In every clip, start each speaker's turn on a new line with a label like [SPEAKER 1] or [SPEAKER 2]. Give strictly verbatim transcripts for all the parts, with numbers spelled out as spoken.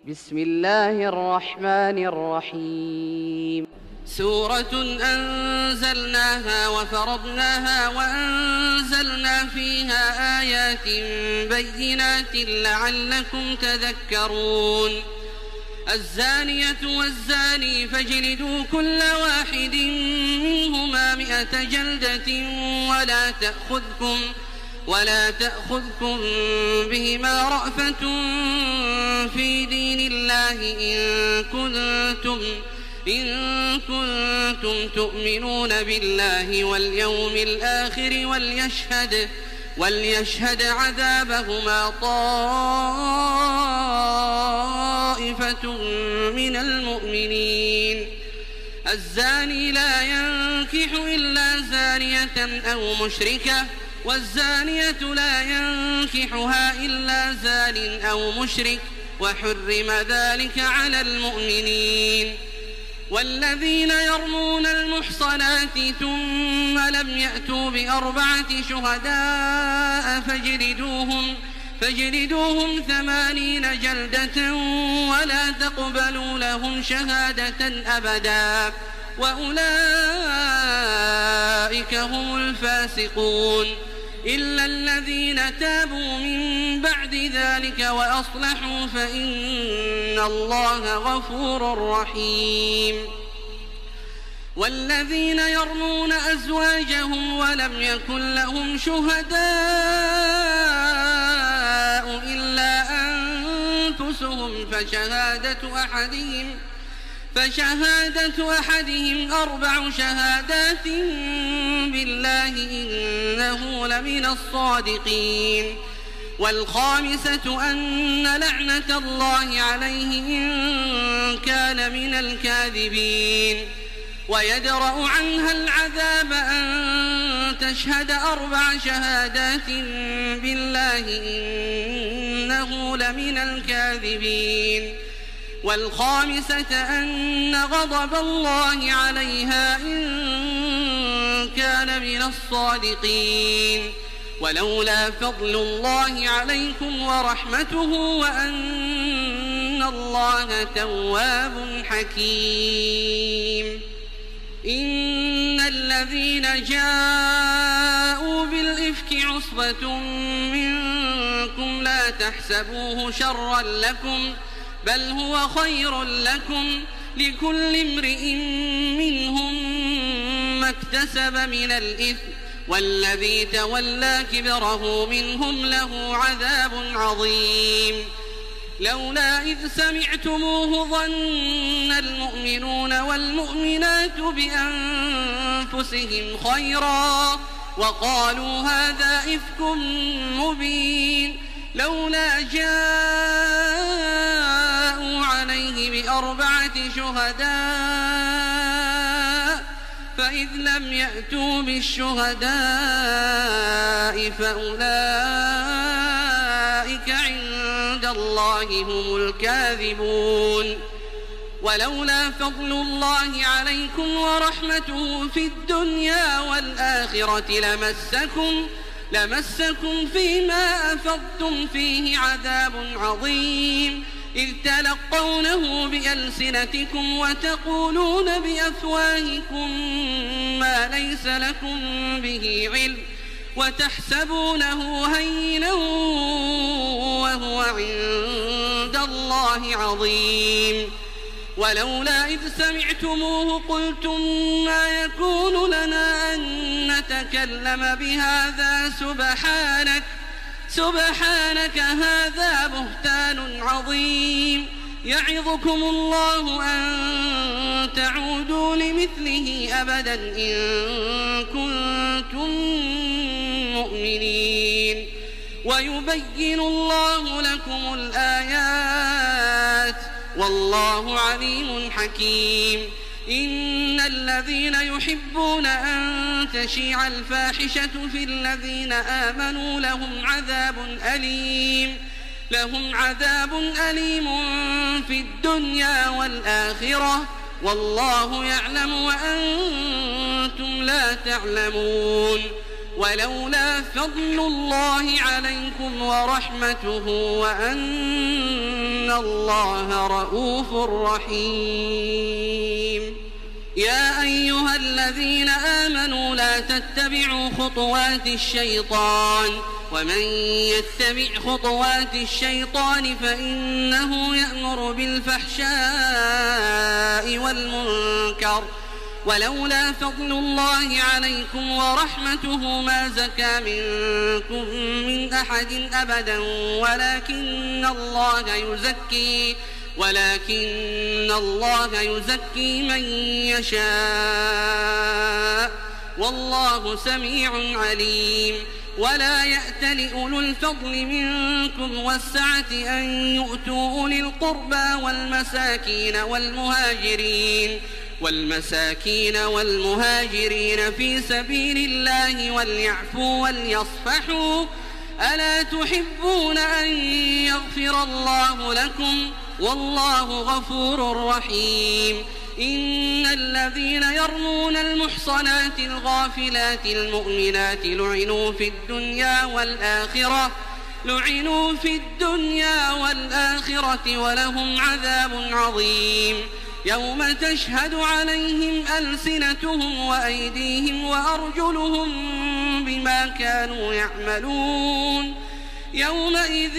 [SPEAKER 1] بسم الله الرحمن الرحيم.
[SPEAKER 2] سورة أنزلناها وفرضناها وأنزلنا فيها آيات بينات لعلكم تذكرون. الزانية والزاني فاجلدوا كل واحد منهما مئة جلدة ولا تأخذكم ولا تأخذكم بهما رأفة في دين الله إن كنتم إن كنتم تؤمنون بالله واليوم الآخر وليشهد وليشهد عذابهما طائفة من المؤمنين. الزاني لا ينكح إلا زانية أو مشركة والزانية لا ينكحها إلا زان أو مشرك وحرم ذلك على المؤمنين. والذين يرمون المحصنات ثم لم يأتوا بأربعة شهداء فاجلدوهم فاجلدوهم ثمانين جلدة ولا تقبلوا لهم شهادة أبدا وأولئك هم الفاسقون إلا الذين تابوا من بعد ذلك وأصلحوا فإن الله غفور رحيم. والذين يرمون أزواجهم ولم يكن لهم شهداء إلا أنفسهم فشهادة أحدهم فشهادة أحدهم أربع شهادات بالله إنه لمن الصادقين. والخامسة أن لعنة الله عليه إن كان من الكاذبين. ويدرأ عنها العذاب أن تشهد أربع شهادات بالله إنه لمن الكاذبين. والخامسة أن غضب الله عليها إن كان من الصادقين. ولولا فضل الله عليكم ورحمته وأن الله تواب حكيم. إن الذين جاءوا بالإفك عصبة منكم لا تحسبوه شرا لكم بل هو خير لكم لكل امرئ منهم ما اكتسب من الإثم والذي تولى كبره منهم له عذاب عظيم. لولا إذ سمعتموه ظن المؤمنون والمؤمنات بأنفسهم خيرا وقالوا هذا إفك مبين. لولا جاءوا عليه بأربعة شهداء فإذ لم يأتوا بالشهداء فأولئك عند الله هم الكاذبون. ولولا فضل الله عليكم ورحمته في الدنيا والآخرة لمسكم لمسكم فيما أفضتم فيه عذاب عظيم إذ تلقونه بألسنتكم وتقولون بأفواهكم ما ليس لكم به علم وتحسبونه هينا وهو عند الله عظيم. ولولا إذ سمعتموه قلتم ما يكون لنا أن نتكلم بهذا سبحانك سبحانك هذا بهتان عظيم. يعظكم الله أن تعودوا لمثله أبدا إن كنتم مؤمنين. ويبين الله لكم الآيات والله عليم حكيم. إن الذين يحبون أن تشيع الفاحشة في الذين آمنوا لهم عذاب أليم لهم عذاب أليم في الدنيا والآخرة والله يعلم وأنتم لا تعلمون. ولولا فضل الله عليكم ورحمته وأن الله رءوف رحيم. يا أيها الذين آمنوا لا تتبعوا خطوات الشيطان ومن يتبع خطوات الشيطان فإنه يأمر بالفحشاء والمنكر ولولا فضل الله عليكم ورحمته ما زكى منكم من أحد أبدا ولكن الله يزكي ولكن الله يزكي من يشاء والله سميع عليم. ولا يأتل أولو الفضل منكم والسعة أن يؤتوا أولي القربى والمساكين والمهاجرين والمساكين والمهاجرين في سبيل الله وليعفوا وليصفحوا ألا تحبون أن يغفر الله لكم والله غفور رحيم. إن الذين يرمون المحصنات الغافلات المؤمنات لعنوا في الدنيا والآخرة لعنوا في الدنيا والآخرة ولهم عذاب عظيم. يوم تشهد عليهم ألسنتهم وأيديهم وأرجلهم بما كانوا يعملون يومئذ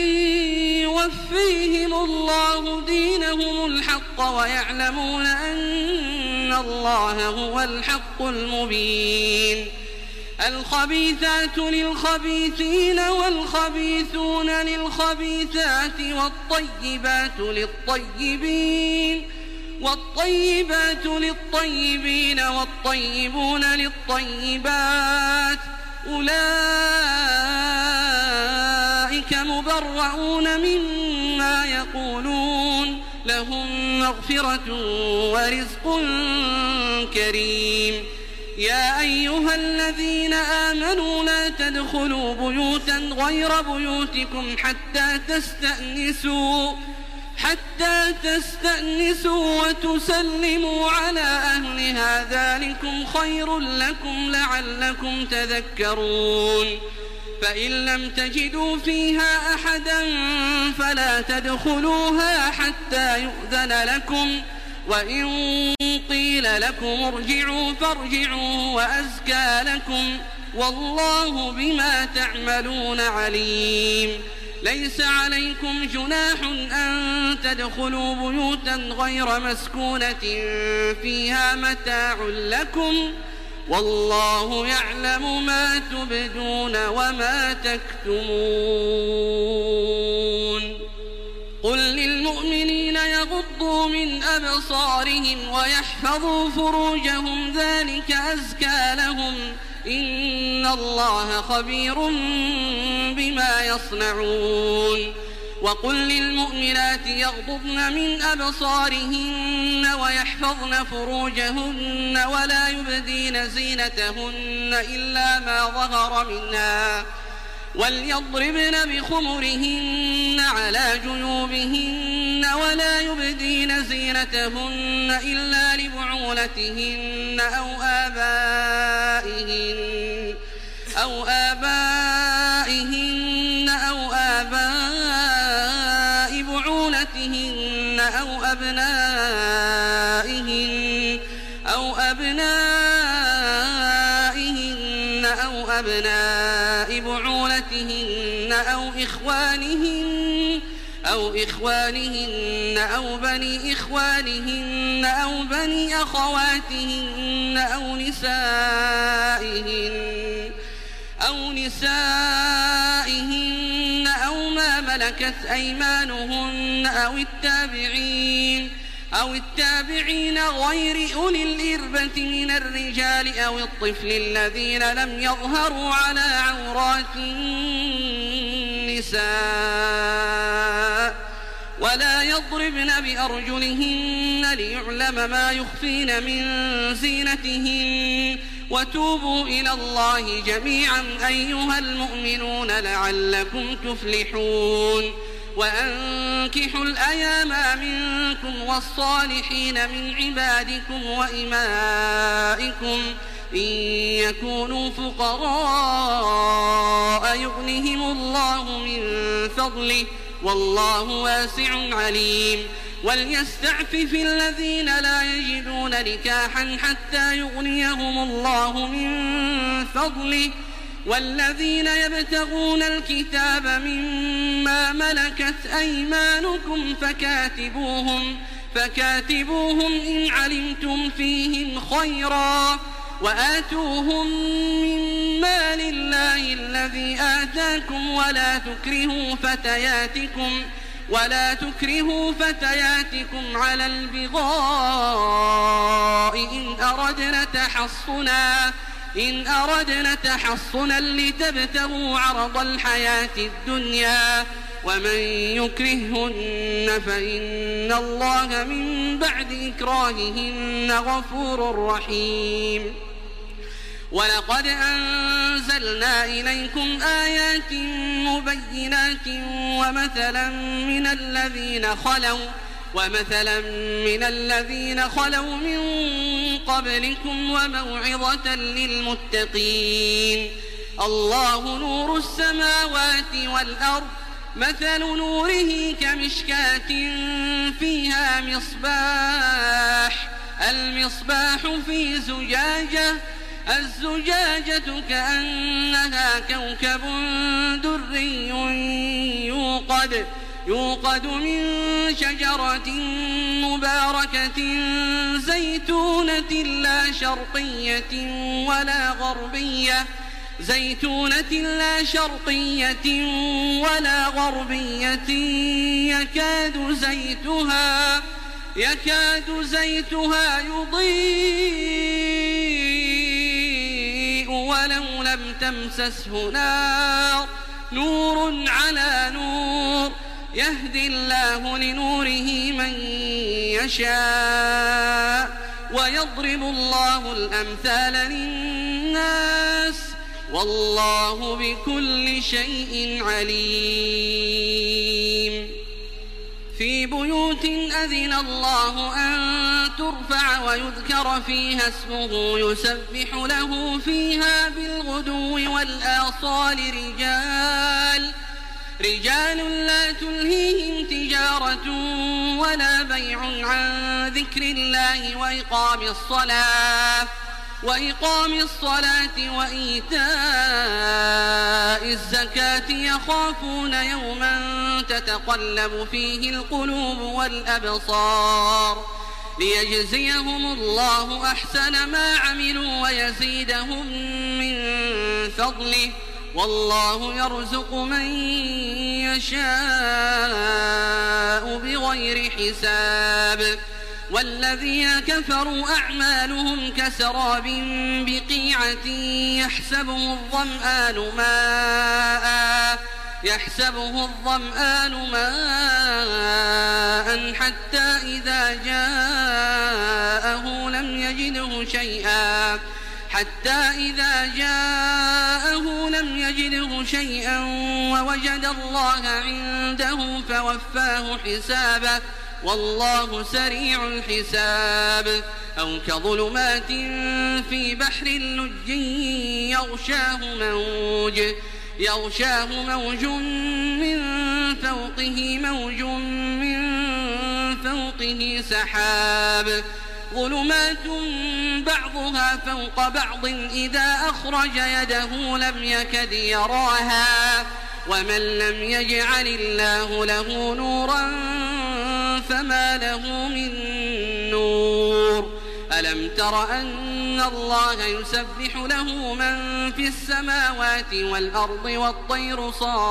[SPEAKER 2] يوفيهم الله دينهم الحق ويعلمون أن الله هو الحق المبين. الخبيثات للخبيثين والخبيثون للخبيثات والطيبات للطيبين والطيبات للطيبين والطيبون للطيبات أولئك مبرؤون مما يقولون لهم مغفرة ورزق كريم. يا أيها الذين آمنوا لا تدخلوا بيوتا غير بيوتكم حتى تستأنسوا حتى تستأنسوا وتسلموا على أهلها ذلكم خير لكم لعلكم تذكرون. فإن لم تجدوا فيها أحدا فلا تدخلوها حتى يؤذن لكم وإن قيل لكم ارجعوا فارجعوا وأزكى لكم والله بما تعملون عليم. ليس عليكم جناح أن تدخلوا بيوتا غير مسكونة فيها متاع لكم والله يعلم ما تبدون وما تكتمون. قل للمؤمنين يغضوا من أبصارهم ويحفظوا فروجهم ذلك أزكى لهم إن الله خبير بما يصنعون. وقل للمؤمنات يغضضن من أبصارهن ويحفظن فروجهن ولا يبدين زينتهن إلا ما ظهر منها وليضربن بخمرهن على جيوبهن ولا يبدين زينتهن إلا لبعولتهن أو آبائهن أو آبائهن أو آباء بعولتهن أو أبنائهن أو أبنائهن أو أبناء بعولتهن أو إخوانهن أو إخوانهن أو بني إخوانهن أو بني أخواتهن أو نسائهن أو نسائهن أو ما ملكت أيمانهن أو التابعين أو التابعين غير أولي الإربة من الرجال أو الطفل الذين لم يظهروا على عورات النساء ولا يضربن بأرجلهن ليعلم ما يخفين من زينتهن وتوبوا إلى الله جميعا أيها المؤمنون لعلكم تفلحون. وأنكحوا الأيام منكم والصالحين من عبادكم وإمائكم إن يكونوا فقراء يغنهم الله من فضله والله واسع عليم وليستعفف الذين لا يجدون نكاحا حتى يغنيهم الله من فضله والذين يبتغون الكتاب مما ملكت أيمانكم فكاتبوهم فكاتبوهم إن علمتم فيهم خيرا وآتوهم من مال الله الذي آتاكم ولا تكرهوا فتياتكم ولا تكرهوا فتياتكم على البغاء إن أردنا تحصنا إن أردنا تحصنا لتبتغوا عرض الحياة الدنيا ومن يكرههن فإن الله من بعد إكراههن غفور رحيم ولقد أنزلنا إليكم آيات مبينات ومثلا من الذين خلوا ومثلا من الذين خلوا من قبلكم وموعظة للمتقين الله نور السماوات والأرض مثل نوره كمشكاة فيها مصباح المصباح في زجاجة الزجاجة كأنها كوكب دري يوقد يوقد من شجرة مباركة زيتونة لا شرقية ولا غربية زيتونة لا شرقية ولا غربية يكاد زيتها يكاد زيتها يضيء ولو لم تمسسه نار نور على نور يهدي الله لنوره من يشاء ويضرب الله الأمثال للناس والله بكل شيء عليم في بيوت أذن الله أن ترفع ويذكر فيها اسمه يسبح له فيها بالغدو والآصال رجال رجال لا تلهيهم تجارة ولا بيع عن ذكر الله وإقام الصلاة وإقام الصلاة وإيتاء الزكاة يخافون يوما تتقلب فيه القلوب والأبصار ليجزيهم الله أحسن ما عملوا ويزيدهم من فضله والله يرزق من يشاء بغير حساب والذين كفروا أعمالهم كسراب بقيعة يحسبه الظمآن ماء يحسبه الظمآن ماء حتى إذا جاءه لم يجده شيئا حتى إذا جاءه لم يجده شيئا ووجد الله عنده فوفاه حسابه والله سريع الحساب أو كظلمات في بحر لج يغشاه موج يغشاه موج من فوقه موج من فوقه سحاب ظلمات بعضها فوق بعض إذا أخرج يده لم يكد يراها ومن لم يجعل الله له نورا فما له من نور ألم تر أن الله يسبح له من في السماوات والأرض والطير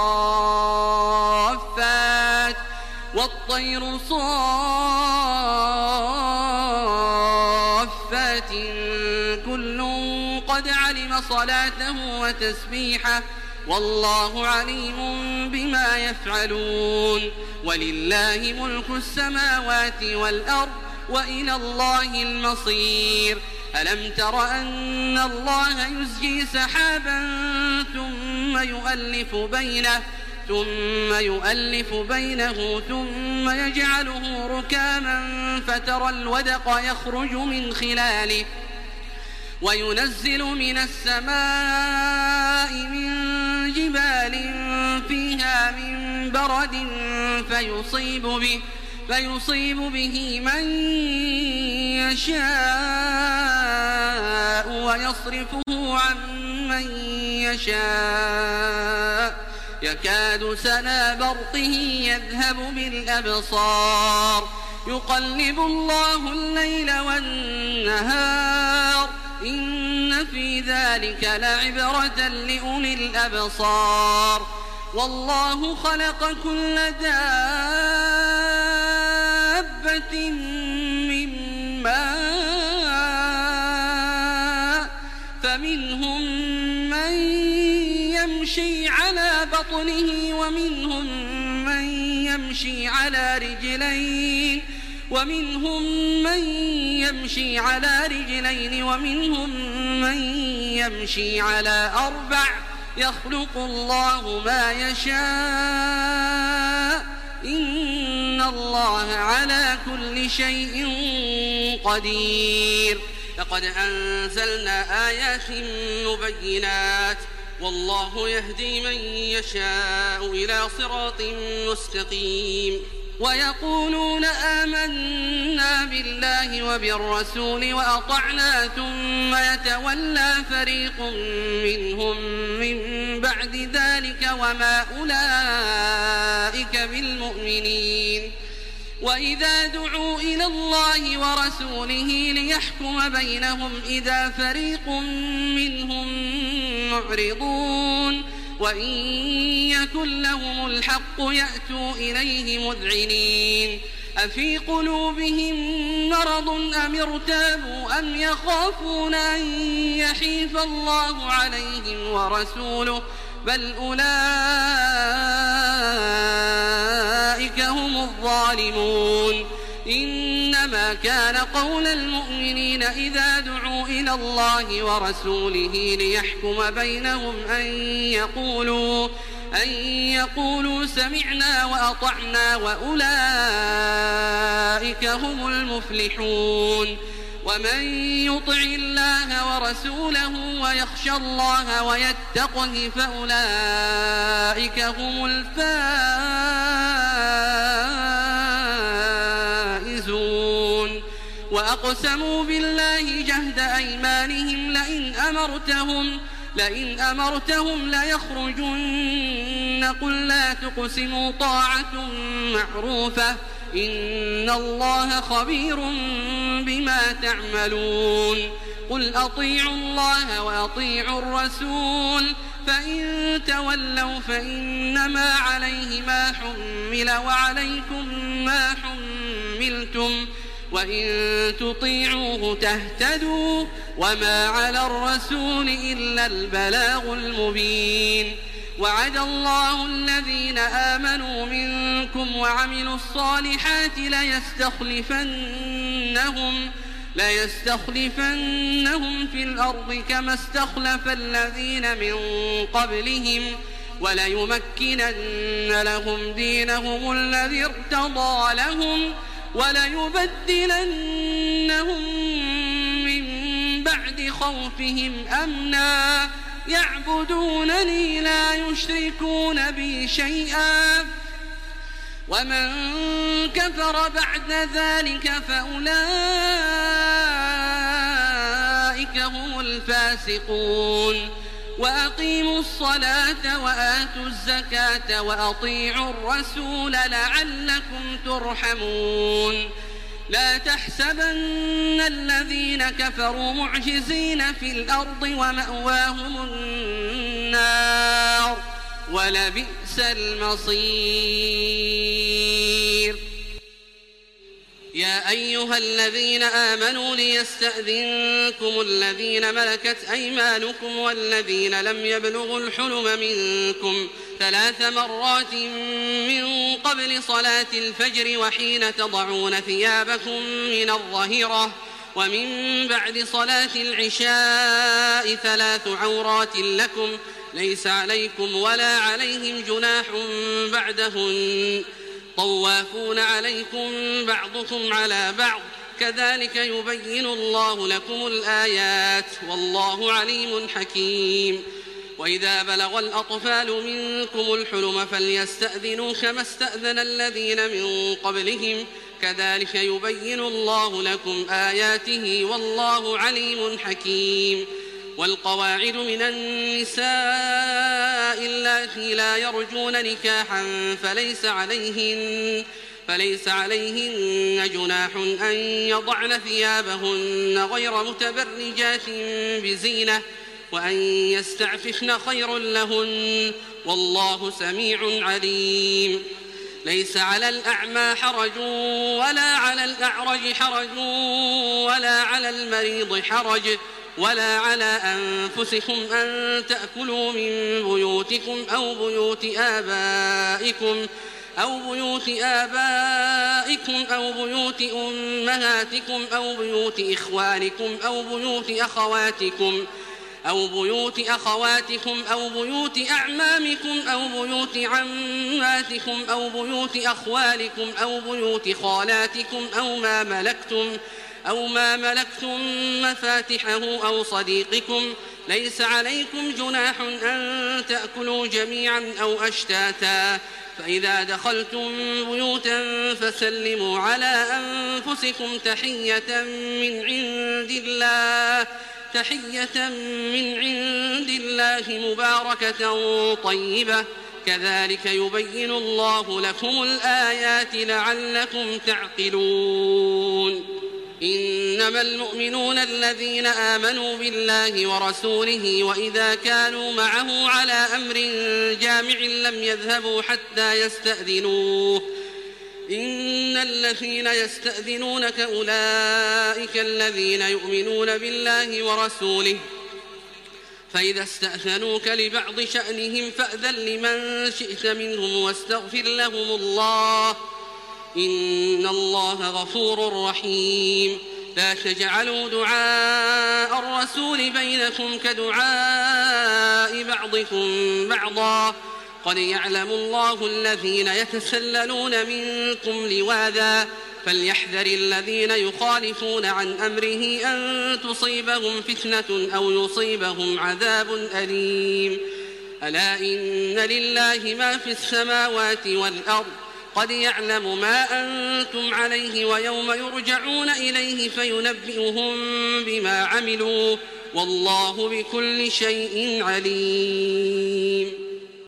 [SPEAKER 2] صافات والطير صافات كل قد علم صلاته وتسبيحه والله عليم بما يفعلون ولله ملك السماوات والأرض وإلى الله المصير ألم تر أن الله يزجي سحابا ثم يؤلف بينه ثم يؤلف بينه ثم يجعله ركاما فترى الودق يخرج من خلاله وينزل من السماء من جبال فيها من برد فيصيب به, فيصيب به من يشاء ويصرفه عن من يشاء يكاد سنا برقه يذهب بالأبصار يقلب الله الليل والنهار إن في ذلك لعبرة لأولي الأبصار والله خلق كل دابة من ماء فمنهم من يمشي على بطنه ومنهم من يمشي على رجلين ومنهم من يمشي على رجلين ومنهم من يمشي على أربع يخلق الله ما يشاء إن الله على كل شيء قدير لقد أنزلنا آيات مبينات والله يهدي من يشاء إلى صراط مستقيم ويقولون آمنا بالله وبالرسول وأطعنا ثم يتولى فريق منهم من بعد ذلك وما أولئك بالمؤمنين وإذا دعوا إلى الله ورسوله ليحكم بينهم إذا فريق منهم معرضون وإن يكن لهم الحق يأتوا إليه مذعنين أفي قلوبهم مرض أم ارتابوا أم يخافون أن يحيف الله عليهم ورسوله بل أولئك هم الظالمون إنما كان قول المؤمنين إذا دعوا إلى الله ورسوله ليحكم بينهم أن يقولوا أن يقولوا سمعنا وأطعنا وأولئك هم المفلحون ومن يطع الله ورسوله ويخشى الله ويتقه فأولئك هم الفائزون وأقسموا بالله جهد أيمانهم لئن أمرتهم لئن أمرتهم ليخرجن قل لا تقسموا طاعة معروفة إن الله خبير بما تعملون قل أطيعوا الله وأطيعوا الرسول فإن تولوا فإنما عليه ما حمل وعليكم ما حملتم وإن تطيعوه تهتدوا وما على الرسول إلا البلاغ المبين وعد الله الذين آمنوا منكم وعملوا الصالحات ليستخلفنهم ليستخلفنهم في الأرض كما استخلف الذين من قبلهم وليمكنن لهم دينهم الذي ارتضى لهم وليبدلنهم من بعد خوفهم أمنا يعبدونني لا يشركون بي شيئا ومن كفر بعد ذلك فأولئك هم الفاسقون وأقيموا الصلاة وآتوا الزكاة وأطيعوا الرسول لعلكم ترحمون لا تحسبن الذين كفروا معجزين في الأرض ومأواهم النار ولبئس المصير يا أيها الذين آمنوا ليستأذنكم الذين ملكت أيمانكم والذين لم يبلغوا الحلم منكم ثلاث مرات من قبل صلاة الفجر وحين تضعون ثيابكم من الظهيرة ومن بعد صلاة العشاء ثلاث عورات لكم ليس عليكم ولا عليهم جناح بعدهن طوافون عليكم بعضكم على بعض كذلك يبين الله لكم الآيات والله عليم حكيم. وإذا بلغ الأطفال منكم الحلم فليستأذنوا كما استأذن الذين من قبلهم كذلك يبين الله لكم آياته والله عليم حكيم. والقواعد من النساء اللاتي لا يرجون نكاحا فليس عليهن فليس عليهن جناح أن يضعن ثيابهن غير متبرجات بزينة وأن يستعففن خير لهن والله سميع عليم. ليس على الأعمى حرج ولا على الأعرج حرج ولا على المريض حرج ولا على أنفسكم أن تأكلوا من بيوتكم أو بيوت آبائكم أو بيوت آبائكم أو بيوت أمهاتكم أو بيوت إخوانكم أو بيوت أخواتكم أو بيوت أخواتكم أو بيوت أعمامكم أو بيوت عماتكم أو بيوت أخوالكم أو بيوت خالاتكم أو ما ملكتم أو ما ملكتم مفاتحه أو صديقكم. ليس عليكم جناح أن تأكلوا جميعا أو أشتاتا فإذا دخلتم بيوتا فسلموا على أنفسكم تحية من عند الله تحية من عند الله مباركة طيبة كذلك يبين الله لكم الآيات لعلكم تعقلون. إنما المؤمنون الذين آمنوا بالله ورسوله وإذا كانوا معه على أمر جامع لم يذهبوا حتى يستأذنوه إن الذين يستأذنونك أولئك الذين يؤمنون بالله ورسوله فإذا استأذنوك لبعض شأنهم فأذن لمن شئت منهم واستغفر لهم الله إن الله غفور رحيم. لا تجعلوا دعاء الرسول بينكم كدعاء بعضكم بعضا قد يعلم الله الذين يتسللون منكم لواذا فليحذر الذين يخالفون عن أمره أن تصيبهم فتنة أو يصيبهم عذاب أليم. ألا إن لله ما في السماوات والأرض قد يعلم ما أنتم عليه ويوم يرجعون إليه فينبئهم بما عملوا والله بكل شيء عليم.